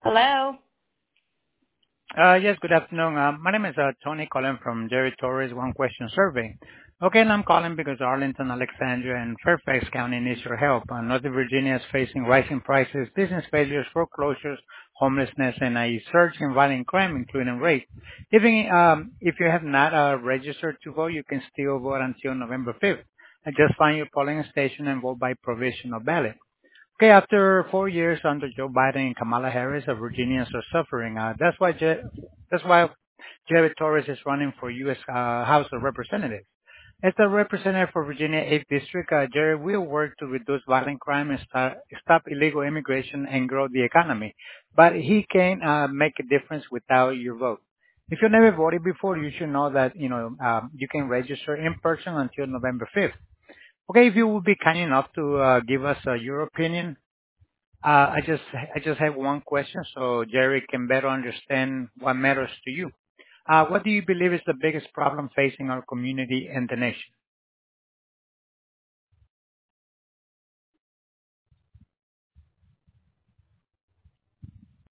Hello. Yes, good afternoon. My name is Tony calling from Jerry Torres One Question Survey. Okay, and I'm calling because Arlington, Alexandria, and Fairfax County needs your help. Northern Virginia is facing rising prices, business failures, foreclosures, homelessness, and a surge in violent crime, including rape. Even if you have not registered to vote, you can still vote until November 5th. Just find your polling station and vote by provisional ballot. Okay, after 4 years under Joe Biden and Kamala Harris, Virginians are suffering. That's why Jerry Torres is running for U.S. House of Representatives. As the representative for Virginia 8th District, Jerry will work to reduce violent crime and stop illegal immigration and grow the economy. But he can make a difference without your vote. If you never voted before, you should know that you can register in person until November 5th. Okay, if you would be kind enough to give us your opinion. I just have one question so Jerry can better understand what matters to you. What do you believe is the biggest problem facing our community and the nation?